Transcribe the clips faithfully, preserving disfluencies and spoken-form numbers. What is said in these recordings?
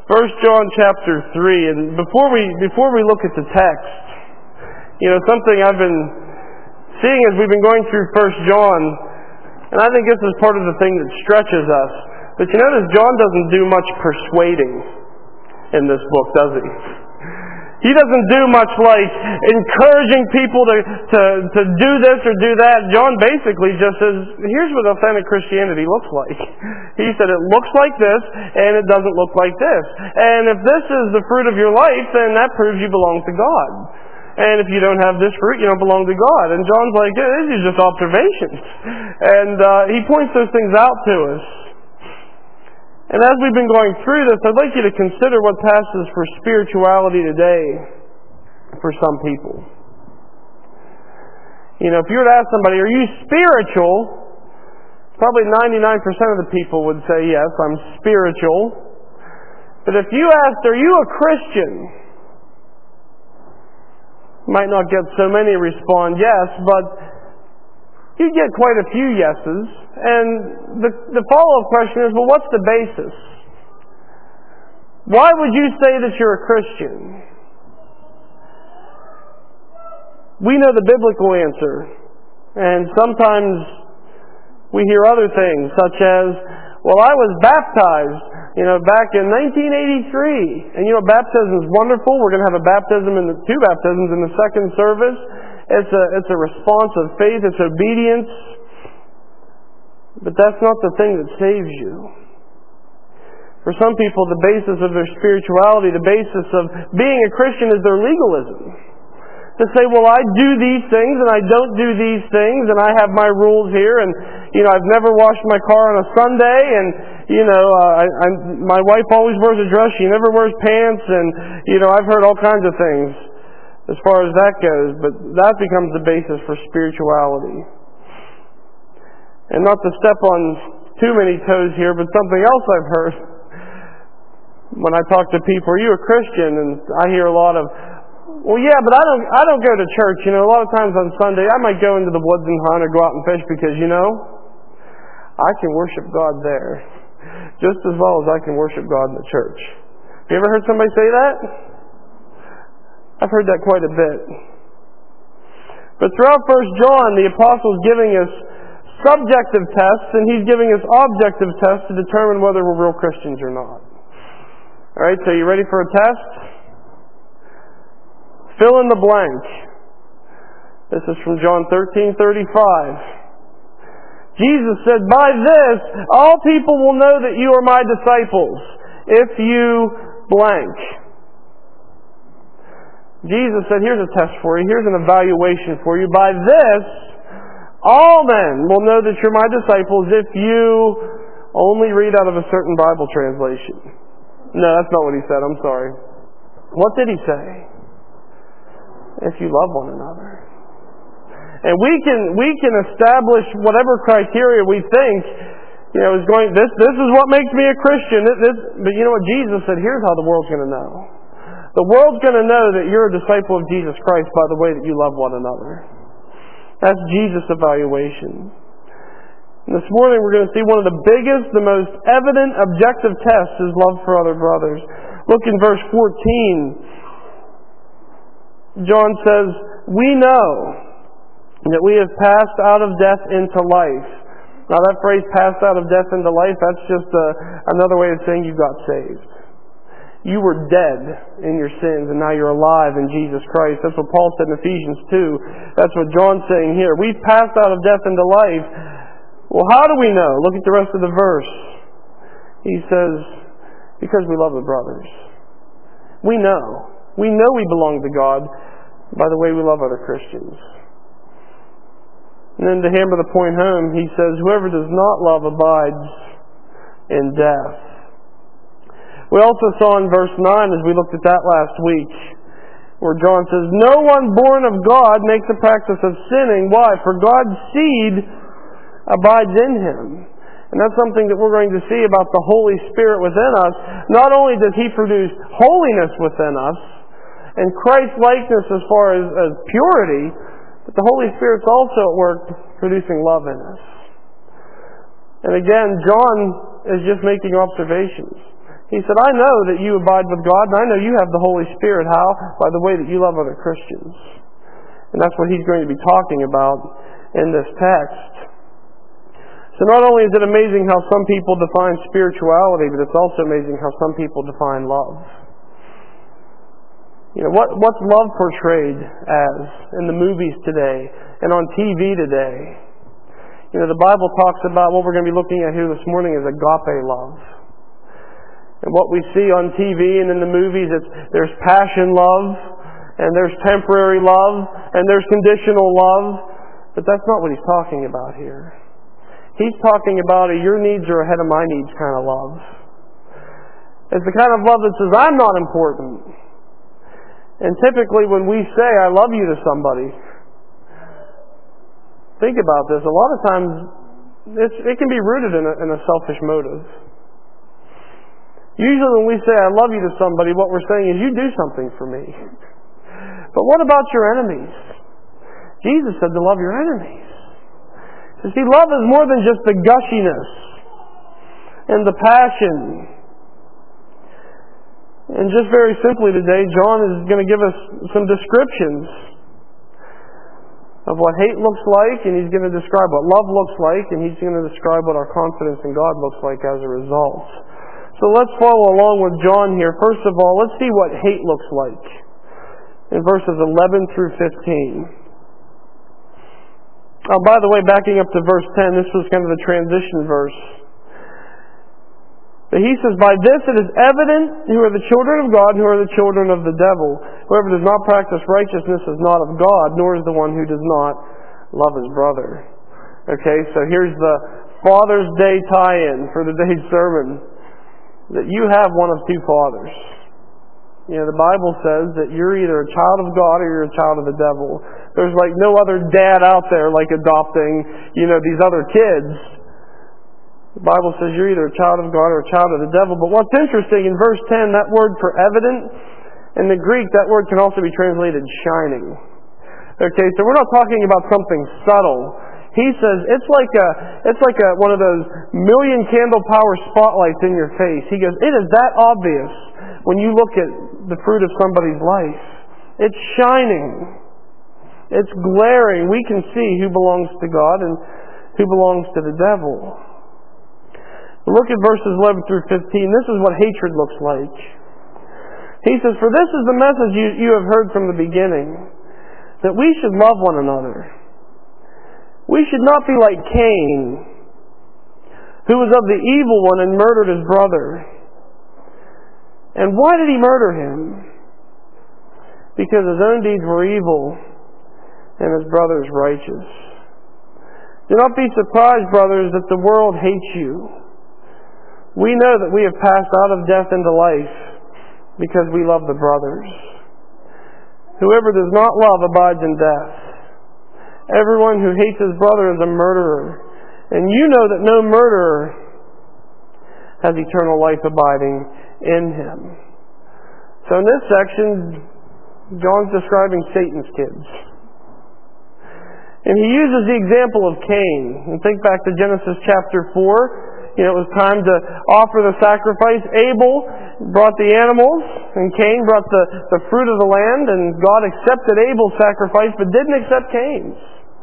First John chapter three, and before we before we look at the text, you know, something I've been seeing as we've been going through First John, and I think this is part of the thing that stretches us. But you notice John doesn't do much persuading in this book, does he? He doesn't do much like encouraging people to, to, to do this or do that. John basically just says, here's what authentic Christianity looks like. He said it looks like this and it doesn't look like this. And if this is the fruit of your life, then that proves you belong to God. And if you don't have this fruit, you don't belong to God. And John's like, these are just observations. And uh, he points those things out to us. And as we've been going through this, I'd like you to consider what passes for spirituality today for some people. You know, if you were to ask somebody, are you spiritual? Probably ninety-nine percent of the people would say, yes, I'm spiritual. But if you asked, are you a Christian? You might not get so many respond yes, but you get quite a few yeses. And the, the follow-up question is, well, what's the basis? Why would you say that you're a Christian? We know the biblical answer. And sometimes we hear other things, such as, well, I was baptized, you know, back in nineteen eighty-three. And you know, baptism is wonderful. We're going to have a baptism in the two baptisms in the second service. It's a, it's a response of faith. It's obedience. But that's not the thing that saves you. For some people, the basis of their spirituality, the basis of being a Christian is their legalism. To say, well, I do these things and I don't do these things and I have my rules here and, you know, I've never washed my car on a Sunday and, you know, uh, I, I, my wife always wears a dress, she never wears pants and, you know, I've heard all kinds of things as far as that goes. But that becomes the basis for spirituality. And not to step on too many toes here, but something else I've heard when I talk to people, are you a Christian? And I hear a lot of, well, yeah, but I don't I don't go to church. You know, a lot of times on Sunday I might go into the woods and hunt or go out and fish because, you know, I can worship God there just as well as I can worship God in the church. Have you ever heard somebody say that? I've heard that quite a bit. But throughout First John, the Apostle's giving us subjective tests, and he's giving us objective tests to determine whether we're real Christians or not. Alright, so you ready for a test? Fill in the blank. This is from John thirteen thirty-five. Jesus said, by this, all people will know that you are my disciples, if you blank. Jesus said, here's a test for you, here's an evaluation for you. By this, all men will know that you're my disciples if you only read out of a certain Bible translation. No, that's not what he said. I'm sorry. What did he say? If you love one another. And we can we can establish whatever criteria we think, you know, is going. This this is what makes me a Christian. This, this, but you know what Jesus said? Here's how the world's going to know. The world's going to know that you're a disciple of Jesus Christ by the way that you love one another. That's Jesus' evaluation. And this morning we're going to see one of the biggest, the most evident, objective tests is love for other brothers. Look in verse fourteen. John says, we know that we have passed out of death into life. Now that phrase, passed out of death into life, that's just a, another way of saying you got saved. You were dead in your sins, and now you're alive in Jesus Christ. That's what Paul said in Ephesians two. That's what John's saying here. We've passed out of death into life. Well, how do we know? Look at the rest of the verse. He says, because we love the brothers. We know. We know we belong to God by the way we love other Christians. And then to hammer the point home, he says, whoever does not love abides in death. We also saw in verse nine, as we looked at that last week, where John says, no one born of God makes a practice of sinning. Why? For God's seed abides in him. And that's something that we're going to see about the Holy Spirit within us. Not only does he produce holiness within us, and Christ-likeness as far as, as purity, but the Holy Spirit's also at work producing love in us. And again, John is just making observations. He said, I know that you abide with God, and I know you have the Holy Spirit. How? By the way that you love other Christians. And that's what he's going to be talking about in this text. So not only is it amazing how some people define spirituality, but it's also amazing how some people define love. You know, what, what's love portrayed as in the movies today and on T V today? You know, the Bible talks about what we're going to be looking at here this morning is agape love. And what we see on T V and in the movies, it's, there's passion love, and there's temporary love, and there's conditional love. But that's not what he's talking about here. He's talking about a your needs are ahead of my needs kind of love. It's the kind of love that says, I'm not important. And typically when we say, I love you to somebody, think about this, a lot of times it's, it can be rooted in a, in a selfish motive. Usually when we say, I love you to somebody, what we're saying is, you do something for me. But what about your enemies? Jesus said to love your enemies. You see, love is more than just the gushiness and the passion. And just very simply today, John is going to give us some descriptions of what hate looks like, and he's going to describe what love looks like, and he's going to describe what our confidence in God looks like as a result. So let's follow along with John here. First of all, let's see what hate looks like in verses eleven through fifteen. Oh, by the way, backing up to verse ten, this was kind of the transition verse. But he says, by this it is evident who are the children of God, who are the children of the devil. Whoever does not practice righteousness is not of God, nor is the one who does not love his brother. Okay, so here's the Father's Day tie-in for today's sermon. That you have one of two fathers. You know, the Bible says that you're either a child of God or you're a child of the devil. There's like no other dad out there like adopting, you know, these other kids. The Bible says you're either a child of God or a child of the devil. But what's interesting, in verse ten, that word for evident, in the Greek, that word can also be translated shining. Okay, so we're not talking about something subtle. He says it's like a, it's like a, one of those million candle power spotlights in your face. He goes, it is that obvious when you look at the fruit of somebody's life. It's shining. It's glaring. We can see who belongs to God and who belongs to the devil. Look at verses eleven through fifteen. This is what hatred looks like. He says, for this is the message you, you have heard from the beginning, that we should love one another. We should not be like Cain, who was of the evil one and murdered his brother. And why did he murder him? Because his own deeds were evil and his brother's righteous. Do not be surprised, brothers, that the world hates you. We know that we have passed out of death into life because we love the brothers. Whoever does not love abides in death. Everyone who hates his brother is a murderer. And you know that no murderer has eternal life abiding in him. So in this section, John's describing Satan's kids. And he uses the example of Cain. And think back to Genesis chapter four. You know, it was time to offer the sacrifice. Abel brought the animals, and Cain brought the, the fruit of the land, and God accepted Abel's sacrifice, but didn't accept Cain's.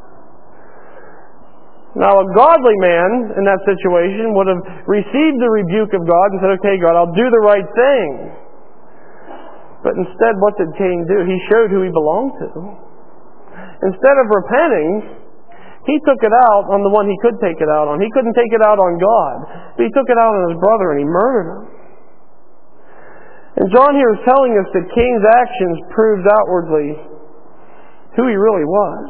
Now, a godly man in that situation would have received the rebuke of God and said, okay, God, I'll do the right thing. But instead, what did Cain do? He showed who he belonged to. Instead of repenting, he took it out on the one he could take it out on. He couldn't take it out on God. But he took it out on his brother and he murdered him. And John here is telling us that Cain's actions proved outwardly who he really was.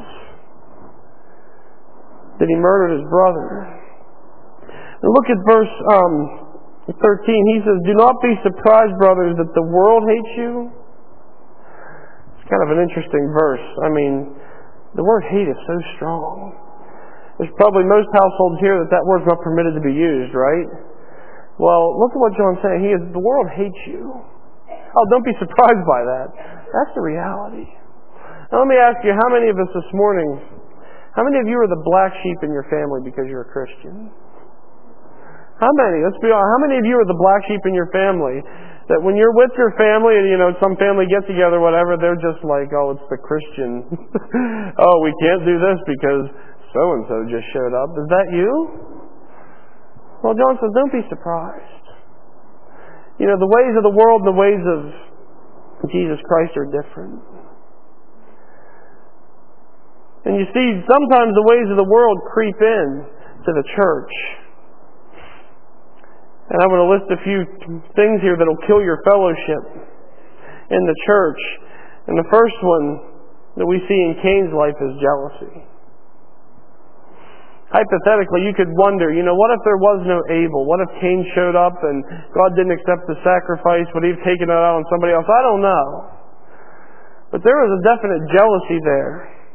That he murdered his brother. And look at verse um, thirteen. He says, do not be surprised, brothers, that the world hates you. It's kind of an interesting verse. I mean, the word hate is so strong. There's probably most households here that that word's not permitted to be used, right? Well, look at what John's saying. He is, the world hates you. Oh, don't be surprised by that. That's the reality. Now let me ask you, how many of us this morning, how many of you are the black sheep in your family because you're a Christian? How many? Let's be honest. How many of you are the black sheep in your family? That when you're with your family and, you know, some family get together, whatever, they're just like, oh, it's the Christian. Oh, we can't do this because so-and-so just showed up. Is that you? Well, John says, don't be surprised. You know, the ways of the world and the ways of Jesus Christ are different. And you see, sometimes the ways of the world creep in to the church. And I'm going to list a few things here that will kill your fellowship in the church. And the first one that we see in Cain's life is jealousy. Hypothetically, you could wonder, you know, what if there was no Abel? What if Cain showed up and God didn't accept the sacrifice? Would he have taken it out on somebody else? I don't know. But there was a definite jealousy there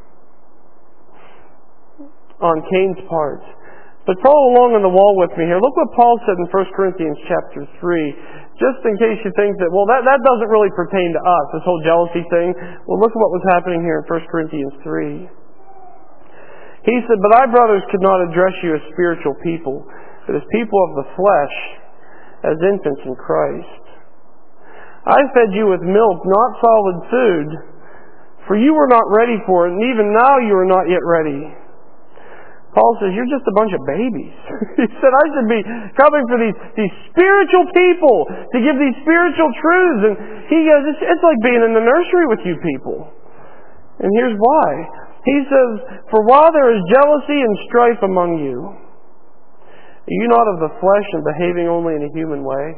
on Cain's part. But follow along on the wall with me here. Look what Paul said in First Corinthians chapter three. Just in case you think that, well, that, that doesn't really pertain to us, this whole jealousy thing. Well, look at what was happening here in First Corinthians three. He said, but I, brothers, could not address you as spiritual people, but as people of the flesh, as infants in Christ. I fed you with milk, not solid food, for you were not ready for it, and even now you are not yet ready. Paul says, you're just a bunch of babies. He said, I should be coming for these, these spiritual people to give these spiritual truths. And he goes, it's, it's like being in the nursery with you people. And here's why. He says, for while there is jealousy and strife among you, are you not of the flesh and behaving only in a human way?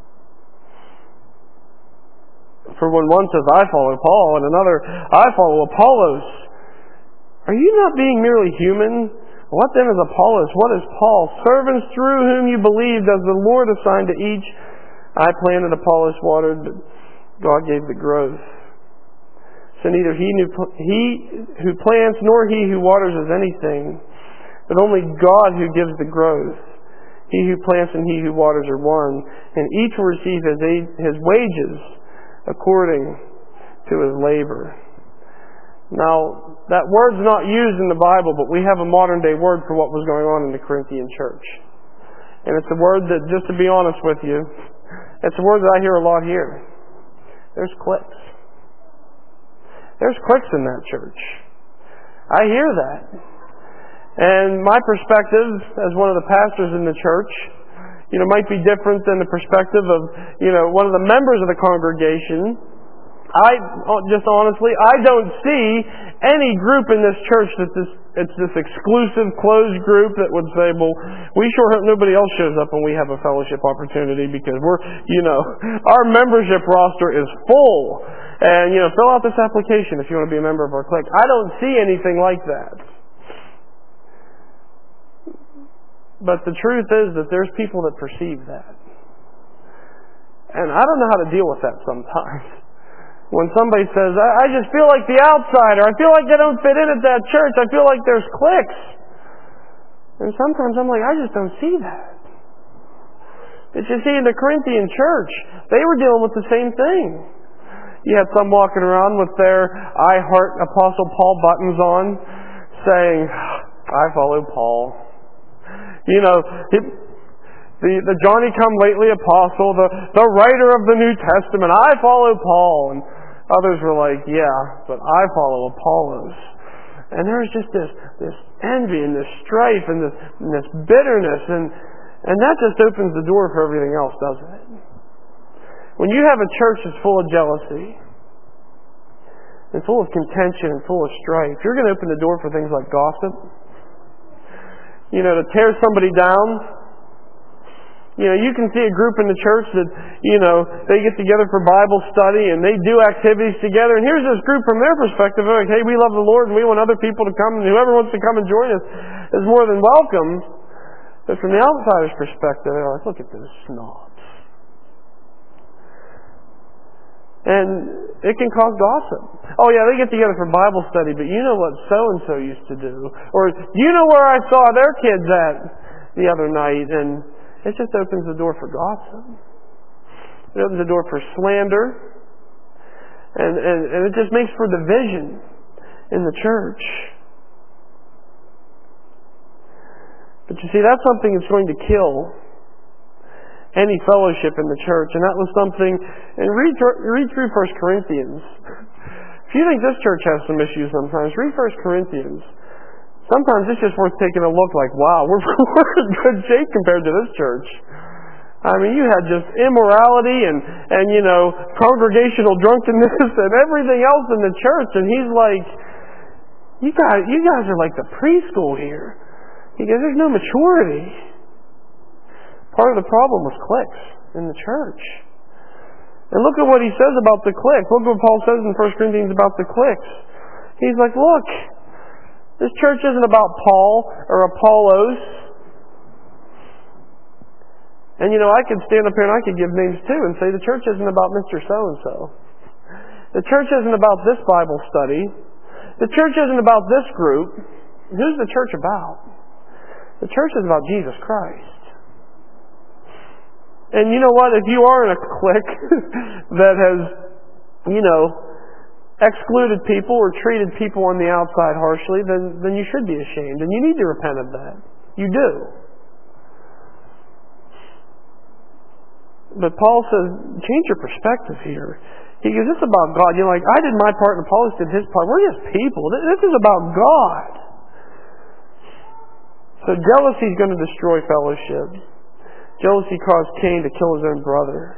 For when one says, I follow Paul, and another, I follow Apollos, are you not being merely human? What then is Apollos? What is Paul? Servants through whom you believed, as the Lord assigned to each. I planted, Apollos watered, but God gave the growth. So neither he, who, he who plants nor he who waters is anything, but only God who gives the growth. He who plants and he who waters are one, and each will receive his, his wages according to his labor. Now, that word's not used in the Bible, but we have a modern day word for what was going on in the Corinthian church. And it's a word that, just to be honest with you, it's a word that I hear a lot here. There's cliques. There's cliques in that church. I hear that. And my perspective as one of the pastors in the church, you know, might be different than the perspective of, you know, one of the members of the congregation. I, just honestly, I don't see any group in this church that this, it's this exclusive, closed group that would say, well, we sure hope nobody else shows up when we have a fellowship opportunity because we're, you know, our membership roster is full. And, you know, fill out this application if you want to be a member of our clique. I don't see anything like that. But the truth is that there's people that perceive that. And I don't know how to deal with that sometimes. When somebody says, I, I just feel like the outsider. I feel like they don't fit in at that church. I feel like there's cliques. And sometimes I'm like, I just don't see that. But you see, in the Corinthian church, they were dealing with the same thing. You had some walking around with their I Heart Apostle Paul buttons on, saying, I follow Paul. You know, it, The, the Johnny-come-lately apostle, the, the writer of the New Testament, I follow Paul. And others were like, yeah, but I follow Apollos. And there was just this, this envy and this strife and this, and this bitterness. And, and that just opens the door for everything else, doesn't it? When you have a church that's full of jealousy and full of contention and full of strife, you're going to open the door for things like gossip. You know, to tear somebody down. You know, you can see a group in the church that, you know, they get together for Bible study and they do activities together. And here's this group from their perspective, like, hey, we love the Lord and we want other people to come, and whoever wants to come and join us is more than welcome. But from the outsider's perspective, they're like, look at those snobs. And it can cause gossip. Oh yeah, they get together for Bible study, but you know what so-and-so used to do? Or, you know where I saw their kids at the other night? And it just opens the door for gossip. It opens the door for slander. And, and, and it just makes for division in the church. But you see, that's something that's going to kill any fellowship in the church. And that was something, and read, read through First Corinthians. If you think this church has some issues sometimes, read First Corinthians. Sometimes it's just worth taking a look like, wow, we're, we're in good shape compared to this church. I mean, you had just immorality and, and, you know, congregational drunkenness and everything else in the church. And he's like, you guys, you guys are like the preschool here. He goes, there's no maturity. Part of the problem was cliques in the church. And look at what he says about the cliques. Look what Paul says in First Corinthians about the cliques. He's like, look, this church isn't about Paul or Apollos. And you know, I could stand up here and I could give names too and say the church isn't about Mister So-and-so. The church isn't about this Bible study. The church isn't about this group. Who's the church about? The church is about Jesus Christ. And you know what? If you are in a clique that has, you know, excluded people or treated people on the outside harshly, then, then you should be ashamed. And you need to repent of that. You do. But Paul says, change your perspective here. He goes, this is about God. You're like, I did my part and Apollos did his part. We're just people. This is about God. So jealousy is going to destroy fellowship. Jealousy caused Cain to kill his own brother.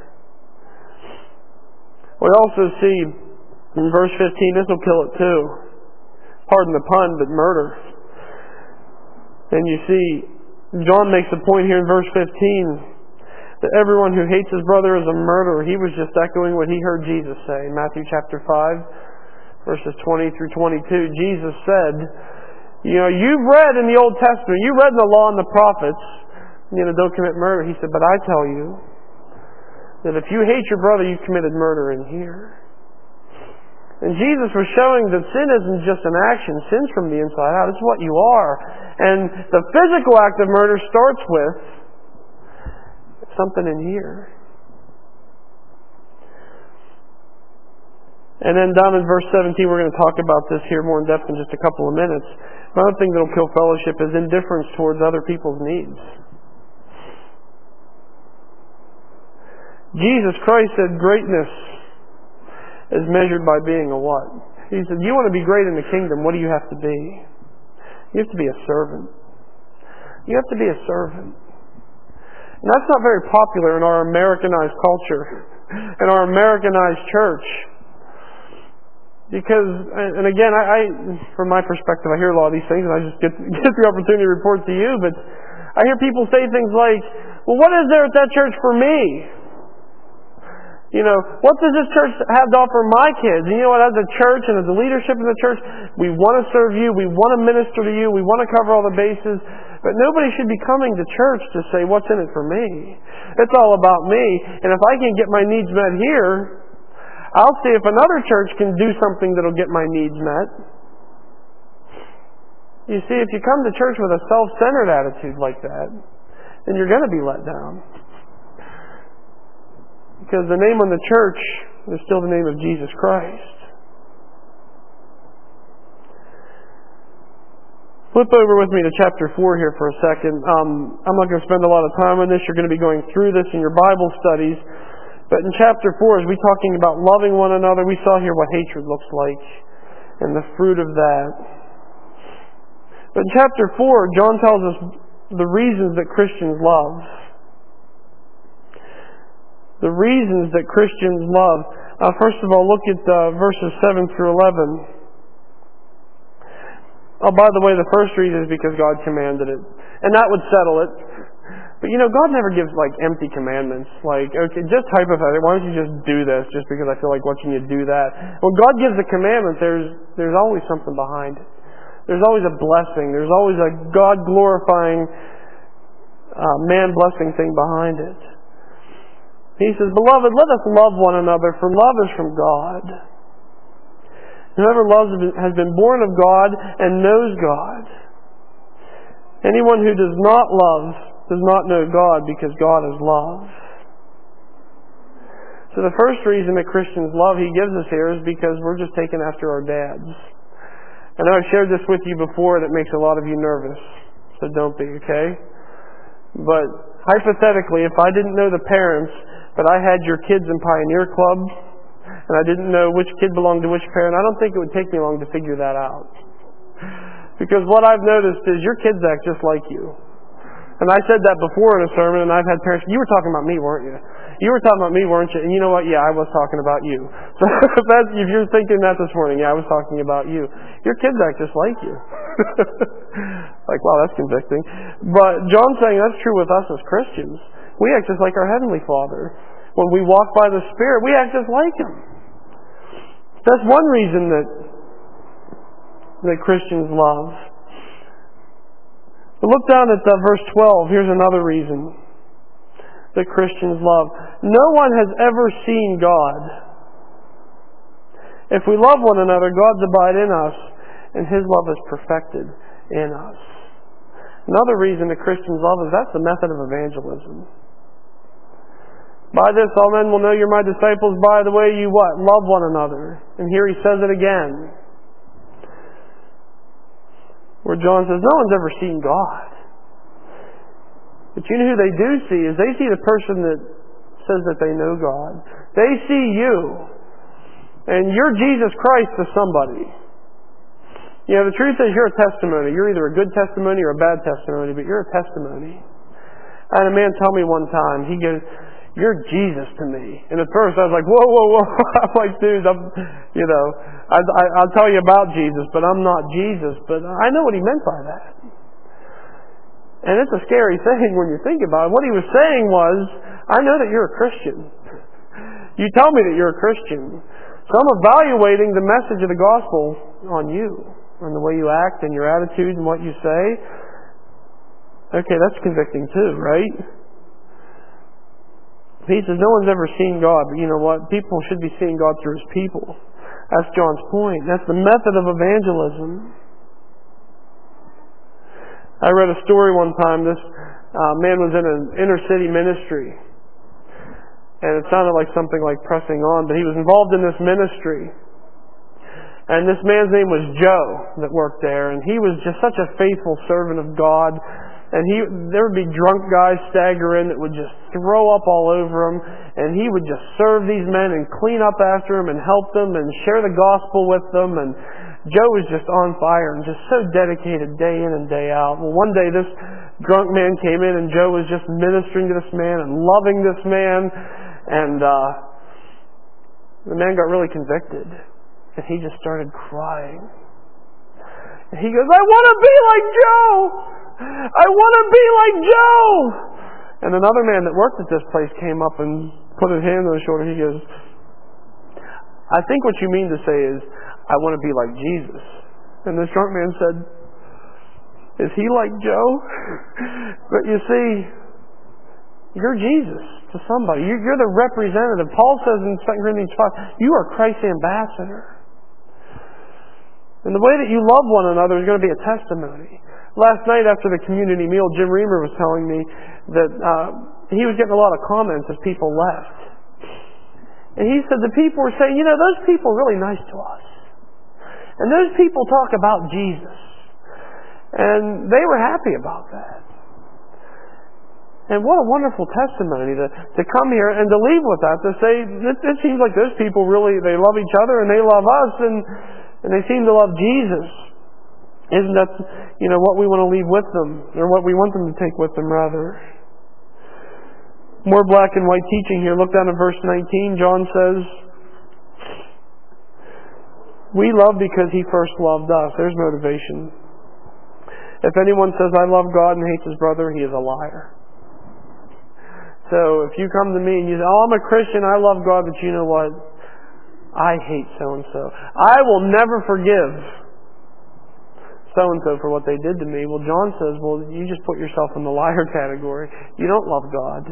We also see in verse fifteen, this will kill it too. Pardon the pun, but murder. And you see, John makes a point here in verse fifteen that everyone who hates his brother is a murderer. He was just echoing what he heard Jesus say in Matthew chapter five, verses twenty through twenty-two. Jesus said, you know, you've read in the Old Testament, you read in the law and the prophets, you know, don't commit murder. He said, but I tell you that if you hate your brother, you've committed murder in here. And Jesus was showing that sin isn't just an action. Sin's from the inside out. It's what you are. And the physical act of murder starts with something in here. And then down in verse seventeen, we're going to talk about this here more in depth in just a couple of minutes. Another thing that will kill fellowship is indifference towards other people's needs. Jesus Christ said greatness is measured by being a what? He said, you want to be great in the kingdom, what do you have to be? You have to be a servant. You have to be a servant. And that's not very popular in our Americanized culture, in our Americanized church. Because, and again, I, I, from my perspective, I hear a lot of these things, and I just get, get the opportunity to report to you, but I hear people say things like, well, what is there at that church for me? You know, what does this church have to offer my kids? And you know what, as a church and as the leadership in the church, we want to serve you, we want to minister to you, we want to cover all the bases, but nobody should be coming to church to say, what's in it for me? It's all about me, and if I can get my needs met here, I'll see if another church can do something that'll get my needs met. You see, if you come to church with a self-centered attitude like that, then you're going to be let down. Because the name on the church is still the name of Jesus Christ. Flip over with me to chapter four here for a second. Um, I'm not going to spend a lot of time on this. You're going to be going through this in your Bible studies. But in chapter four, as we're talking about loving one another, we saw here what hatred looks like and the fruit of that. But in chapter four, John tells us the reasons that Christians love. The reasons that Christians love. Uh, first of all, look at uh, verses seven through eleven. Oh, by the way, the first reason is because God commanded it. And that would settle it. But you know, God never gives like empty commandments. Like, okay, just hypothetically, why don't you just do this just because I feel like watching you do that? When God gives a commandment, there's there's always something behind it. There's always a blessing. There's always a God-glorifying, uh, man-blessing thing behind it. He says, Beloved, let us love one another, for love is from God. Whoever loves has been born of God and knows God. Anyone who does not love does not know God, because God is love. So the first reason that Christians love he gives us here is because we're just taking after our dads. I know I've shared this with you before and it makes a lot of you nervous. So don't be, okay? But hypothetically, if I didn't know the parents, but I had your kids in Pioneer Club, and I didn't know which kid belonged to which parent, I don't think it would take me long to figure that out. Because what I've noticed is your kids act just like you. And I said that before in a sermon, and I've had parents, you were talking about me, weren't you? You were talking about me, weren't you? And you know what? Yeah, I was talking about you. So if, that's, if you're thinking that this morning, yeah, I was talking about you. Your kids act just like you. Like, wow, that's convicting. But John's saying that's true with us as Christians. We act just like our Heavenly Father. When we walk by the Spirit, we act just like Him. That's one reason that that Christians love. But look down at uh, verse twelve. Here's another reason that Christians love. No one has ever seen God. If we love one another, God's abide in us, and His love is perfected in us. Another reason that Christians love is that's the method of evangelism. By this all men will know you're my disciples, by the way you what? Love one another. And here he says it again. Where John says, no one's ever seen God. But you know who they do see is they see the person that says that they know God. They see you. And you're Jesus Christ to somebody. You know, the truth is you're a testimony. You're either a good testimony or a bad testimony, but you're a testimony. I had a man tell me one time, he goes, you're Jesus to me. And at first I was like, whoa, whoa, whoa. I'm like, dude, I'm, you know, I, I, I'll tell you about Jesus, but I'm not Jesus. But I know what he meant by that. And it's a scary thing when you think about it. What he was saying was, I know that you're a Christian. You tell me that you're a Christian. So I'm evaluating the message of the gospel on you, on the way you act and your attitude and what you say. Okay, that's convicting too, right? He says no one's ever seen God, but you know what? People should be seeing God through His people. That's John's point. That's the method of evangelism. I read a story one time. This uh, man was in an inner city ministry. And it sounded like something like pressing on, but he was involved in this ministry. And this man's name was Joe that worked there. And he was just such a faithful servant of God. And he, there would be drunk guys stagger in that would just throw up all over him. And he would just serve these men and clean up after them and help them and share the gospel with them. And Joe was just on fire and just so dedicated day in and day out. Well, one day this drunk man came in and Joe was just ministering to this man and loving this man. And uh, the man got really convicted. And he just started crying. And he goes, I want to be like Joe! I want to be like Joe! And another man that worked at this place came up and put his hand on his shoulder. He goes, I think what you mean to say is, I want to be like Jesus. And this drunk man said, is he like Joe? But you see, you're Jesus to somebody. You're the representative. Paul says in Second Corinthians five, you are Christ's ambassador. And the way that you love one another is going to be a testimony. Last night after the community meal, Jim Reamer was telling me that uh, he was getting a lot of comments as people left. And he said the people were saying, you know, those people are really nice to us. And those people talk about Jesus. And they were happy about that. And what a wonderful testimony to, to come here and to leave with that, to say, it, it seems like those people really, they love each other and they love us and, and they seem to love Jesus. Isn't that, you know, what we want to leave with them, or what we want them to take with them, rather? More black and white teaching here. Look down at verse nineteen. John says, we love because He first loved us. There's motivation. If anyone says, I love God and hates his brother, he is a liar. So if you come to me and you say, oh, I'm a Christian, I love God, but you know what? I hate so-and-so. I will never forgive so-and-so for what they did to me. Well, John says, well, you just put yourself in the liar category. You don't love God.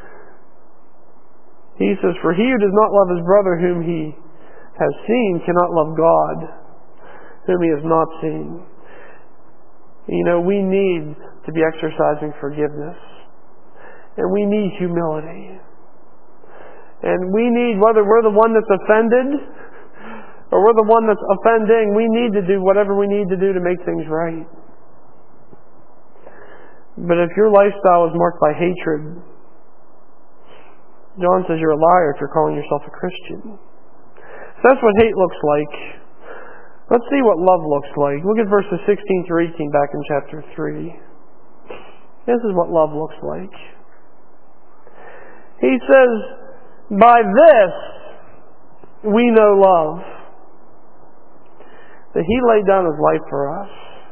He says, for he who does not love his brother whom he has seen cannot love God whom he has not seen. You know, we need to be exercising forgiveness. And we need humility. And we need, whether we're the one that's offended or we're the one that's offending, we need to do whatever we need to do to make things right. But if your lifestyle is marked by hatred, John says you're a liar if you're calling yourself a Christian. So that's what hate looks like. Let's see what love looks like. Look at verses sixteen through eighteen back in chapter three. This is what love looks like. He says, by this we know love, that He laid down His life for us.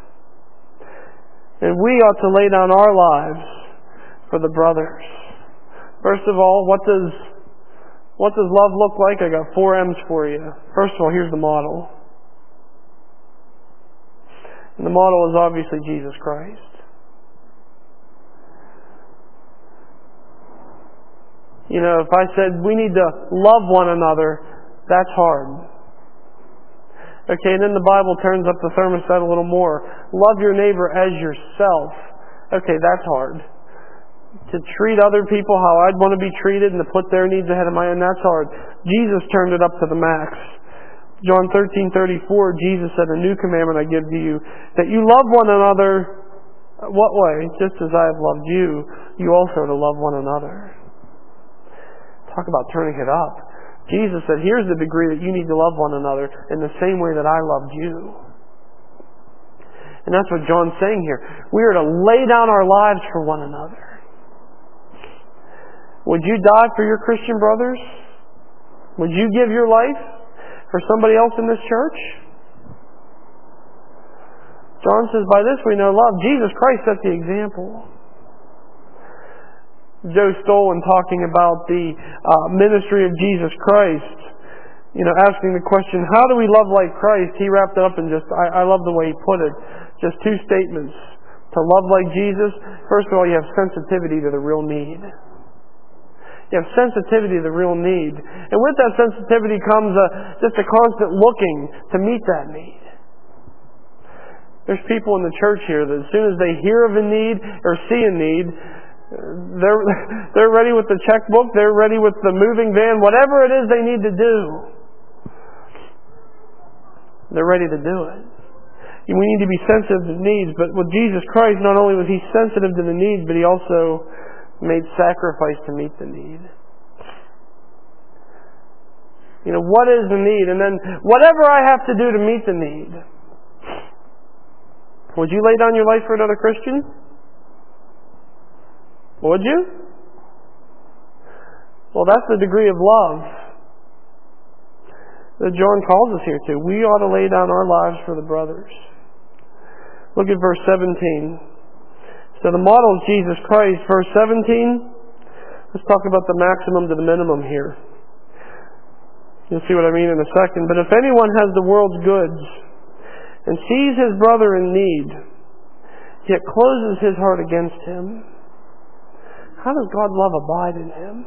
And we ought to lay down our lives for the brothers. First of all, what does what does love look like? I got four M's for you. First of all, here's the model. And the model is obviously Jesus Christ. You know, if I said we need to love one another, that's hard. Okay, and then the Bible turns up the thermostat a little more. Love your neighbor as yourself. Okay, that's hard. To treat other people how I'd want to be treated and to put their needs ahead of my own, that's hard. Jesus turned it up to the max. John thirteen thirty-four, Jesus said, a new commandment I give to you, that you love one another. What way? Just as I have loved you, you also to love one another. Talk about turning it up. Jesus said, here's the degree that you need to love one another in the same way that I loved you. And that's what John's saying here. We are to lay down our lives for one another. Would you die for your Christian brothers? Would you give your life for somebody else in this church? John says, by this we know love. Jesus Christ set the example. Joe Stolen, talking about the uh, ministry of Jesus Christ, you know, asking the question, how do we love like Christ? He wrapped it up in just, I, I love the way he put it, just two statements. To love like Jesus, first of all, you have sensitivity to the real need. You have sensitivity to the real need. And with that sensitivity comes a, just a constant looking to meet that need. There's people in the church here that as soon as they hear of a need or see a need, They're, they're ready with the checkbook, they're ready with the moving van, whatever it is they need to do. They're ready to do it. We need to be sensitive to needs, but with Jesus Christ, not only was He sensitive to the needs, but He also made sacrifice to meet the need. You know, what is the need? And then, whatever I have to do to meet the need. Would you lay down your life for another Christian? Would you? Well, that's the degree of love that John calls us here to. We ought to lay down our lives for the brothers. Look at verse seventeen. So the model is Jesus Christ. Verse seventeen, let's talk about the maximum to the minimum here. You'll see what I mean in a second. But if anyone has the world's goods and sees his brother in need, yet closes his heart against him, how does God's love abide in him?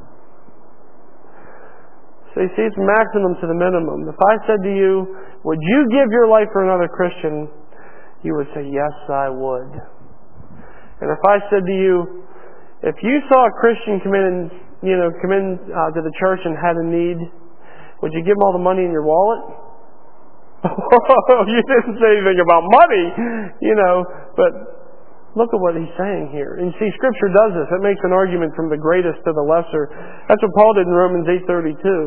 So you see, it's maximum to the minimum. If I said to you, would you give your life for another Christian? You would say, yes, I would. And if I said to you, if you saw a Christian come in and, you know, come in uh, to the church and had a need, would you give them all the money in your wallet? You didn't say anything about money, you know, but look at what he's saying here. And see, Scripture does this. It makes an argument from the greatest to the lesser. That's what Paul did in Romans eight thirty-two.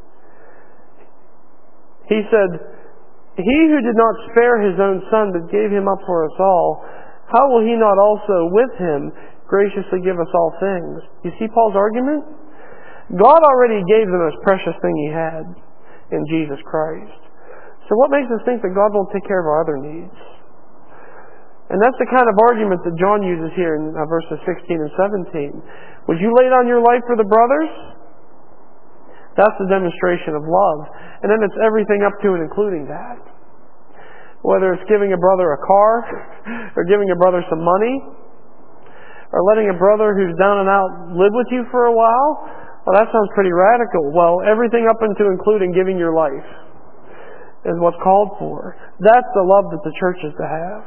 He said, he who did not spare his own son, but gave him up for us all, how will he not also with him graciously give us all things? You see Paul's argument? God already gave the most precious thing He had in Jesus Christ. So what makes us think that God won't take care of our other needs? And that's the kind of argument that John uses here in uh, verses sixteen and seventeen. Would you lay down your life for the brothers? That's the demonstration of love. And then it's everything up to and including that. Whether it's giving a brother a car, or giving a brother some money, or letting a brother who's down and out live with you for a while. Well, that sounds pretty radical. Well, everything up into including giving your life is what's called for. That's the love that the church is to have.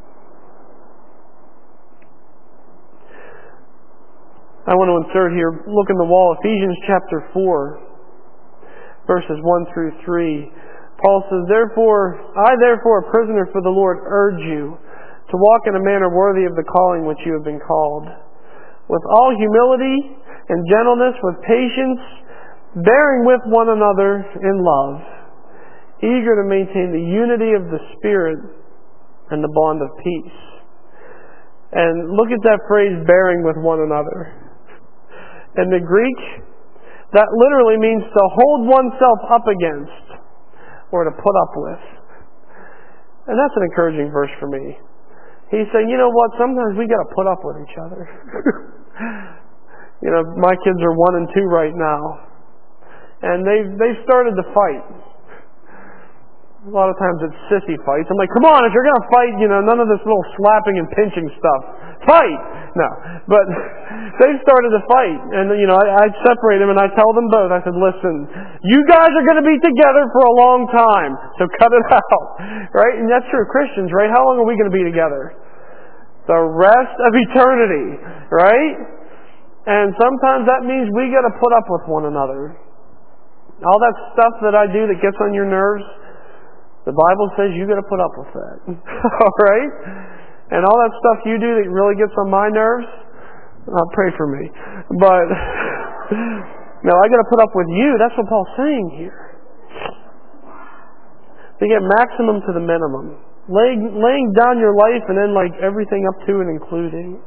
I want to insert here, look in the wall, Ephesians chapter four, verses one through three. Paul says, Therefore, I therefore, a prisoner for the Lord, urge you to walk in a manner worthy of the calling which you have been called, with all humility and gentleness, with patience, bearing with one another in love, eager to maintain the unity of the Spirit and the bond of peace. And look at that phrase, bearing with one another. In the Greek, that literally means to hold oneself up against or to put up with. And that's an encouraging verse for me. He's saying, you know what, sometimes we got to put up with each other. You know, my kids are one and two right now. And they've, they've started to fight. A lot of times it's sissy fights. I'm like, come on, if you're going to fight, you know, none of this little slapping and pinching stuff. Fight! No. But they've started to fight. And, you know, I, I separate them and I tell them both. I said, listen, you guys are going to be together for a long time. So cut it out. Right? And that's true. Christians, right? How long are we going to be together? The rest of eternity. Right? And sometimes that means we got to put up with one another. All that stuff that I do that gets on your nerves, the Bible says you got to put up with that. All right? And all that stuff you do that really gets on my nerves, uh, pray for me. But, no, I got to put up with you. That's what Paul's saying here. To get maximum to the minimum. Laying, laying down your life and then like everything up to and including.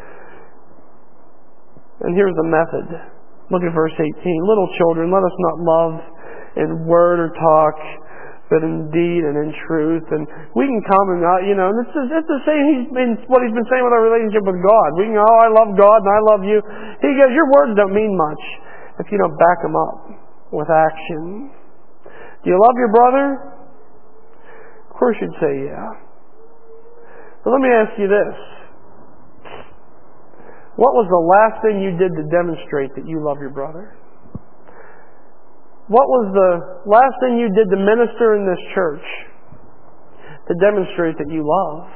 And here's the method. Look at verse eighteen. Little children, let us not love in word or talk, but in deed and in truth. And we can comment out, you know, and it's, it's the same, he's been, what he's been saying with our relationship with God. We can, oh, I love God and I love you. He goes, your words don't mean much if you don't back them up with action. Do you love your brother? Of course you'd say yeah. But let me ask you this. What was the last thing you did to demonstrate that you love your brother? What was the last thing you did to minister in this church to demonstrate that you love?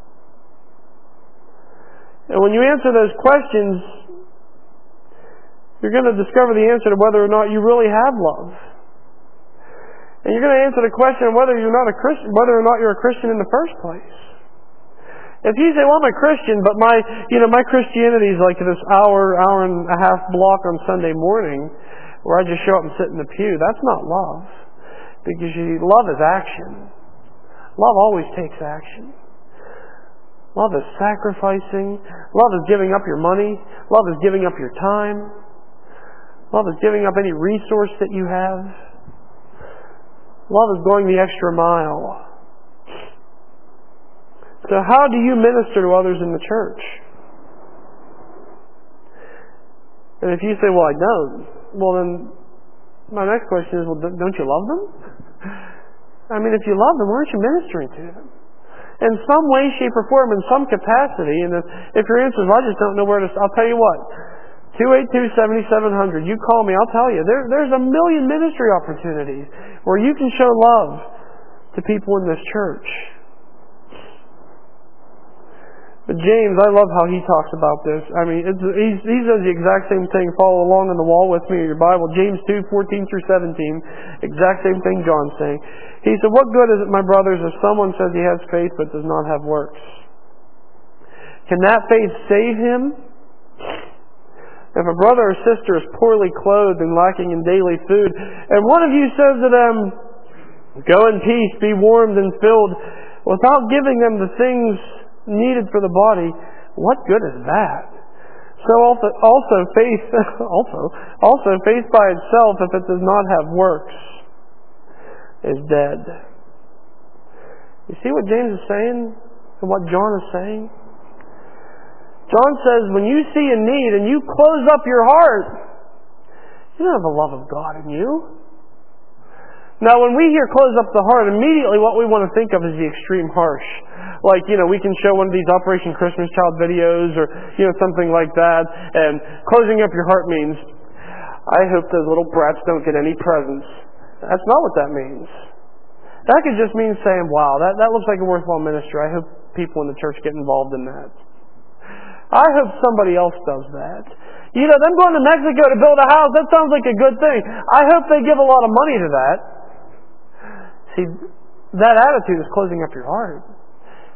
And when you answer those questions, you're going to discover the answer to whether or not you really have love. And you're going to answer the question of whether you're not a Christian, whether or not you're a Christian in the first place. If you say, well, I'm a Christian, but my, you know, my Christianity is like this hour, hour and a half block on Sunday morning, where I just show up and sit in the pew, that's not love. Because you, love is action. Love always takes action. Love is sacrificing. Love is giving up your money. Love is giving up your time. Love is giving up any resource that you have. Love is going the extra mile. So how do you minister to others in the church? And if you say, well, I don't, well then, my next question is, well, don't you love them? I mean, if you love them, why aren't you ministering to them? In some way, shape, or form, in some capacity, and if, if your answer is, well, I just don't know where to, I'll tell you what, two eight two, seven seven zero zero, you call me, I'll tell you, there, there's a million ministry opportunities where you can show love to people in this church. But James, I love how he talks about this. I mean, it's, he's, he says the exact same thing. Follow along on the wall with me in your Bible. James two, fourteen through seventeen. Exact same thing John's saying. He said, what good is it, my brothers, if someone says he has faith but does not have works? Can that faith save him? If a brother or sister is poorly clothed and lacking in daily food, and one of you says to them, go in peace, be warmed and filled, without giving them the things needed for the body, what good is that? So also, also faith, also, also faith by itself, if it does not have works, is dead. You see what James is saying and what John is saying? John says, when you see a need and you close up your heart, you don't have the love of God in you. Now, when we hear close up the heart, immediately what we want to think of is the extreme harsh. Like, you know, we can show one of these Operation Christmas Child videos or, you know, something like that. And closing up your heart means, I hope those little brats don't get any presents. That's not what that means. That could just mean saying, wow, that, that looks like a worthwhile ministry. I hope people in the church get involved in that. I hope somebody else does that. You know, them going to Mexico to build a house, that sounds like a good thing. I hope they give a lot of money to that. See, that attitude is closing up your heart.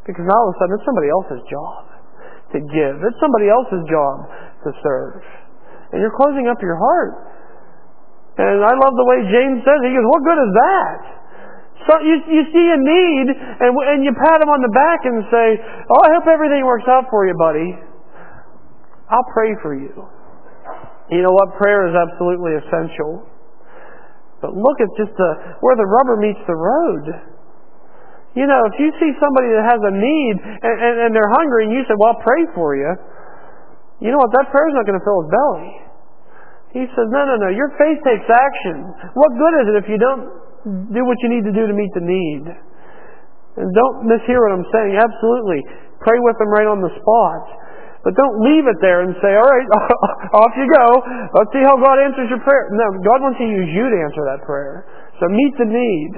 Because now all of a sudden it's somebody else's job to give. It's somebody else's job to serve. And you're closing up your heart. And I love the way James says, he goes, what good is that? So you, you see a need, and, and you pat him on the back and say, oh, I hope everything works out for you, buddy. I'll pray for you. You know what? Prayer is absolutely essential. But look at just the, where the rubber meets the road. You know, if you see somebody that has a need and, and, and they're hungry and you say, well, I'll pray for you. You know what? That prayer's not going to fill his belly. He says, no, no, no. Your faith takes action. What good is it if you don't do what you need to do to meet the need? And don't mishear what I'm saying. Absolutely. Pray with them right on the spot. But don't leave it there and say, all right, off you go. Let's see how God answers your prayer. No, God wants to use you to answer that prayer. So meet the need.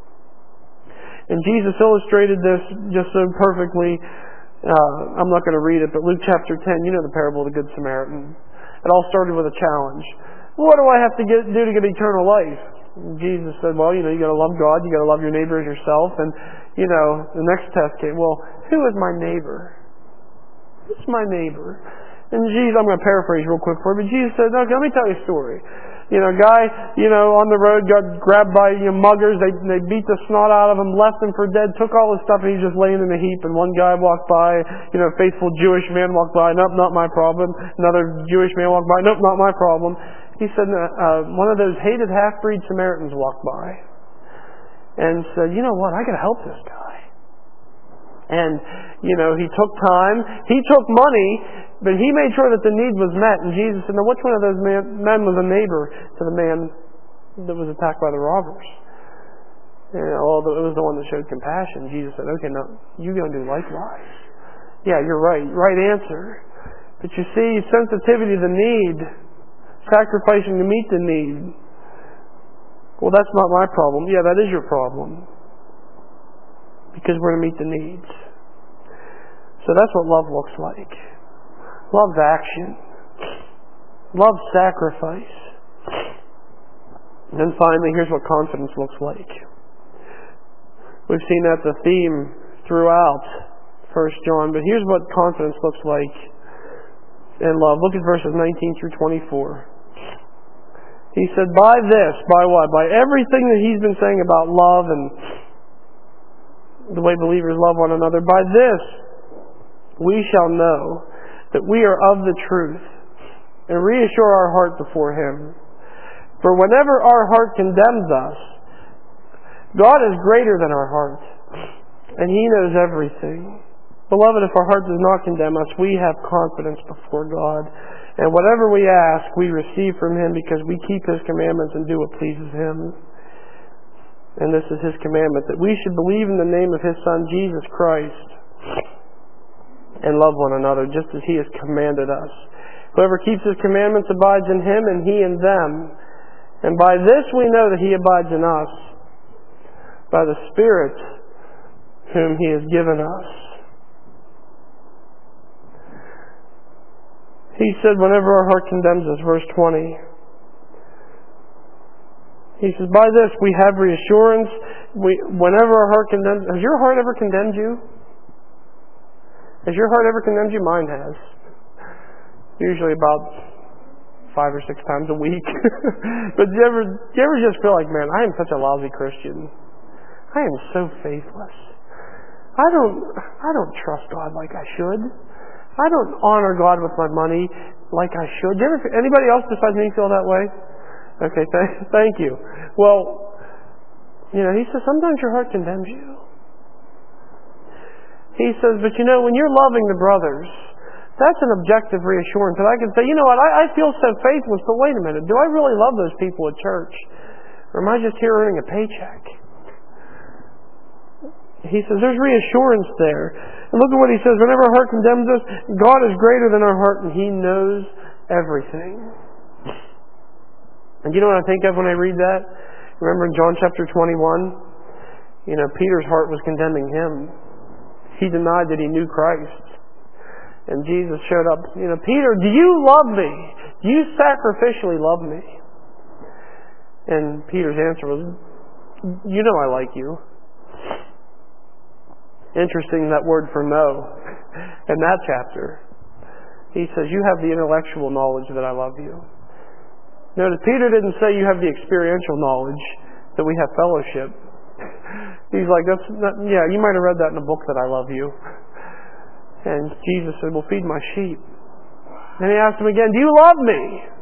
And Jesus illustrated this just so perfectly. Uh, I'm not going to read it, but Luke chapter ten, you know the parable of the Good Samaritan. It all started with a challenge. What do I have to get, do to get eternal life? And Jesus said, well, you know, you got to love God, you got to love your neighbor as yourself. And, you know, the next test came, well, who is my neighbor? Who's my neighbor? And Jesus, I'm going to paraphrase real quick for you, but Jesus said, okay, let me tell you a story. You know, a guy, you know, on the road got grabbed by you know, muggers. They they beat the snot out of him, left him for dead, took all his stuff, and he's just laying in a heap. And one guy walked by, you know, a faithful Jewish man walked by. Nope, not my problem. Another Jewish man walked by. Nope, not my problem. He said, uh, uh, one of those hated half-breed Samaritans walked by and said, you know what, I got to help this guy. And, you know, he took time, he took money, but he made sure that the need was met. And Jesus said, now which one of those man, men was a neighbor to the man that was attacked by the robbers? And, well, it was the one that showed compassion. Jesus said, okay, now you go and do likewise. Yeah, you're right. Right answer. But you see, sensitivity to the need, sacrificing to meet the need. Well, that's not my problem. Yeah, that is your problem. Because we're going to meet the needs. So that's what love looks like. Love's action. Love's sacrifice. And then finally, here's what confidence looks like. We've seen that the theme throughout First John, but here's what confidence looks like in love. Look at verses nineteen through twenty-four. He said, by this, by what? By everything that he's been saying about love and the way believers love one another. By this, we shall know that we are of the truth and reassure our heart before Him. For whenever our heart condemns us, God is greater than our heart, and He knows everything. Beloved, if our heart does not condemn us, we have confidence before God. And whatever we ask, we receive from Him because we keep His commandments and do what pleases Him. And this is His commandment, that we should believe in the name of His Son, Jesus Christ, and love one another, just as He has commanded us. Whoever keeps His commandments abides in Him, and He in them. And by this we know that He abides in us, by the Spirit whom He has given us. He said, whenever our heart condemns us, verse twenty, He says, by this we have reassurance. We, whenever our heart condemns, has your heart ever condemned you? Has your heart ever condemned you? Mine has. Usually about five or six times a week. But do you ever, do you ever just feel like, man, I am such a lousy Christian. I am so faithless. I don't, I don't trust God like I should. I don't honor God with my money like I should. Do you ever, anybody else besides me feel that way? Okay, th- thank you. Well, you know, he says, sometimes your heart condemns you. He says, but you know, when you're loving the brothers, that's an objective reassurance. And I can say, you know what, I, I feel so faithless, but wait a minute, do I really love those people at church? Or am I just here earning a paycheck? He says, there's reassurance there. And look at what he says, whenever our heart condemns us, God is greater than our heart, and He knows everything. And you know what I think of when I read that? Remember in John chapter twenty-one? You know, Peter's heart was condemning him. He denied that he knew Christ. And Jesus showed up, you know, Peter, do you love me? Do you sacrificially love me? And Peter's answer was, you know I like you. Interesting, that word for know in that chapter. He says, you have the intellectual knowledge that I love you. Notice, Peter didn't say you have the experiential knowledge that we have fellowship. He's like, that's not, yeah, you might have read that in a book that I love you. And Jesus said, well, feed my sheep. And he asked him again, do you love me?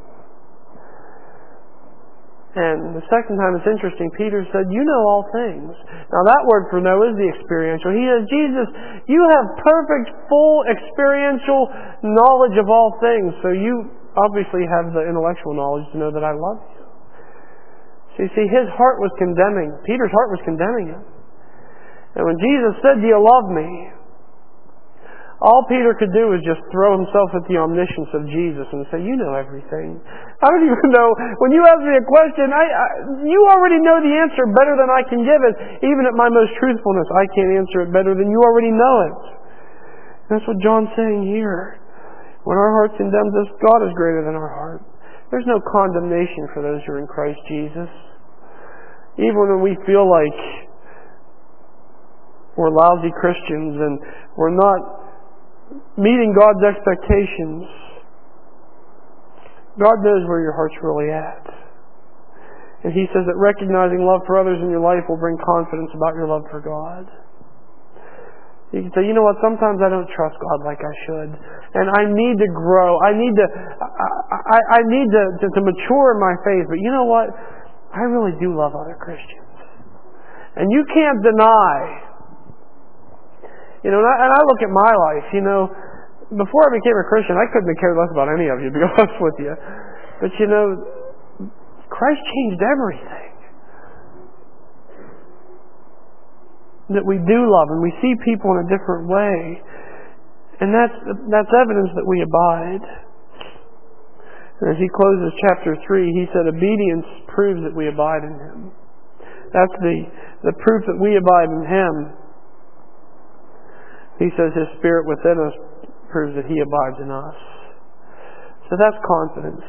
And the second time, it's interesting, Peter said, you know all things. Now that word for know is the experiential. He says, Jesus, you have perfect, full, experiential knowledge of all things. So you obviously have the intellectual knowledge to know that I love you. So you see, his heart was condemning. Peter's heart was condemning him. And when Jesus said, do you love me? All Peter could do was just throw himself at the omniscience of Jesus and say, you know everything. I don't even know. When you ask me a question, I, I, you already know the answer better than I can give it. Even at my most truthfulness, I can't answer it better than you already know it. That's what John's saying here. When our heart condemns us, God is greater than our heart. There's no condemnation for those who are in Christ Jesus. Even when we feel like we're lousy Christians and we're not meeting God's expectations, God knows where your heart's really at. And He says that recognizing love for others in your life will bring confidence about your love for God. You can say, you know what, sometimes I don't trust God like I should. And I need to grow. I need to I, I, I need to, to, to mature in my faith. But you know what? I really do love other Christians. And you can't deny. You know, and I, and I look at my life, you know, before I became a Christian, I couldn't have cared less about any of you, to be honest with you. But you know, Christ changed everything. That we do love, and we see people in a different way. And that's, that's evidence that we abide. And as he closes chapter three, he said, obedience proves that we abide in Him. That's the, the proof that we abide in Him. He says His Spirit within us proves that He abides in us. So that's confidence.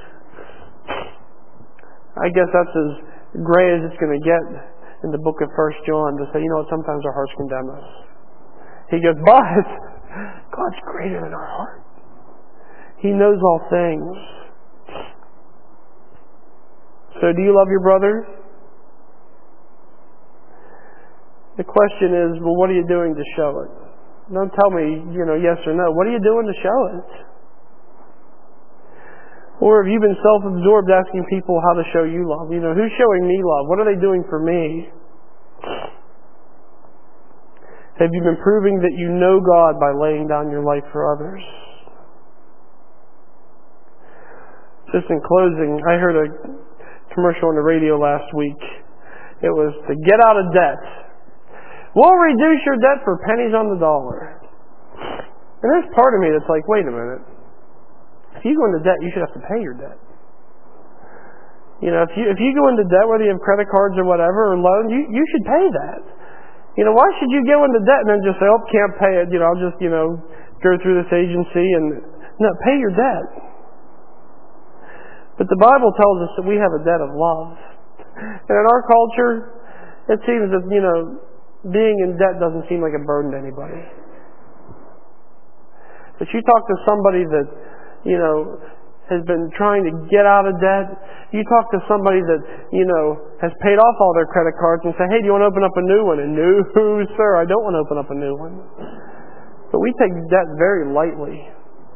I guess that's as gray as it's going to get in the book of First John to say, you know what, sometimes our hearts condemn us. He goes, but God's greater than our heart. He knows all things. So do you love your brother? The question is, well, what are you doing to show it? Don't tell me, you know, yes or no. What are you doing to show it? Or have you been self-absorbed asking people how to show you love? You know, who's showing me love? What are they doing for me? Have you been proving that you know God by laying down your life for others? Just in closing, I heard a commercial on the radio last week. It was to get out of debt. We'll reduce your debt for pennies on the dollar. And there's part of me that's like, wait a minute. If you go into debt, you should have to pay your debt. You know, if you if you go into debt, whether you have credit cards or whatever, or loans, you, you should pay that. You know, why should you go into debt and then just say, oh, can't pay it, you know, I'll just, you know, go through this agency and... No, pay your debt. But the Bible tells us that we have a debt of love. And in our culture, it seems that, you know, being in debt doesn't seem like a burden to anybody. But you talk to somebody that, you know, has been trying to get out of debt. You talk to somebody that, you know, has paid off all their credit cards and say, hey, do you want to open up a new one? And no, sir, I don't want to open up a new one. But we take debt very lightly.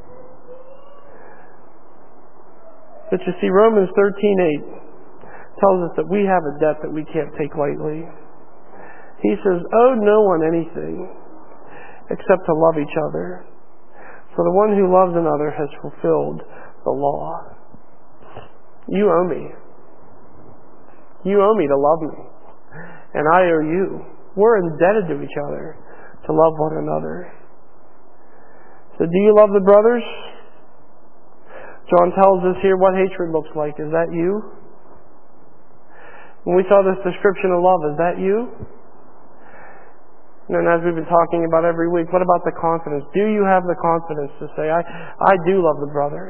But you see, Romans thirteen eight tells us that we have a debt that we can't take lightly. He says, owe no one anything except to love each other. For the one who loves another has fulfilled the law. You owe me. You owe me to love me. And I owe you. We're indebted to each other to love one another. So do you love the brothers? John tells us here what hatred looks like. Is that you? When we saw this description of love, is that you? And as we've been talking about every week, what about the confidence? Do you have the confidence to say, I, I do love the brothers?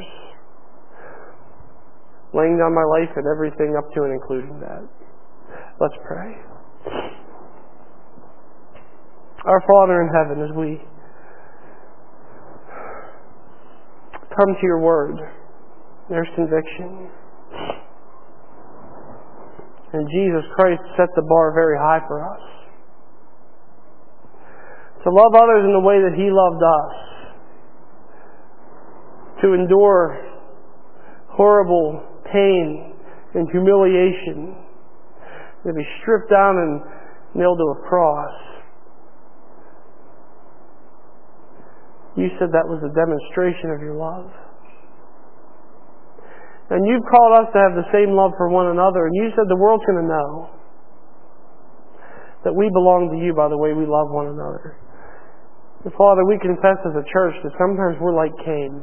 Laying down my life and everything up to and including that. Let's pray. Our Father in heaven, as we come to your word, there's conviction. And Jesus Christ set the bar very high for us. To love others in the way that He loved us. To endure horrible pain and humiliation. To be stripped down and nailed to a cross. You said that was a demonstration of your love. And you've called us to have the same love for one another. And you said the world's going to know that we belong to you by the way we love one another. And Father, we confess as a church that sometimes we're like Cain.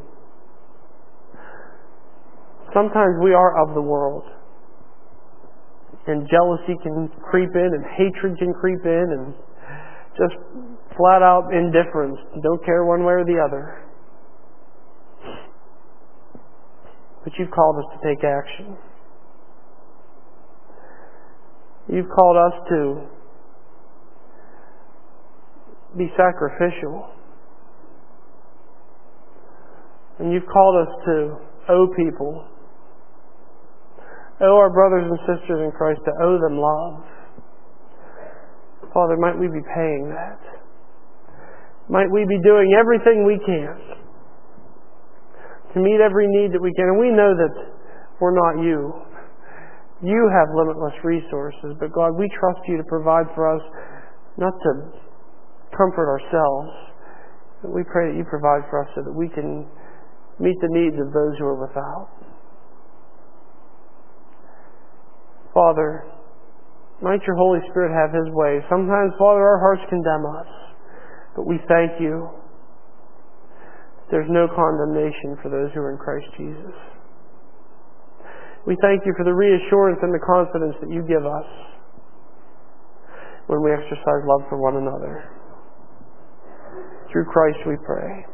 Sometimes we are of the world. And jealousy can creep in, and hatred can creep in, and just flat out indifference. Don't care one way or the other. But you've called us to take action. You've called us to be sacrificial. And you've called us to owe people, owe our brothers and sisters in Christ, to owe them love. Father, might we be paying that? Might we be doing everything we can to meet every need that we can? And we know that we're not you. You have limitless resources, but God, we trust you to provide for us, not to comfort ourselves, but we pray that you provide for us so that we can meet the needs of those who are without. Father, might your Holy Spirit have His way. Sometimes, Father, our hearts condemn us, but we thank you. There's no condemnation for those who are in Christ Jesus. We thank you for the reassurance and the confidence that you give us when we exercise love for one another. Through Christ we pray.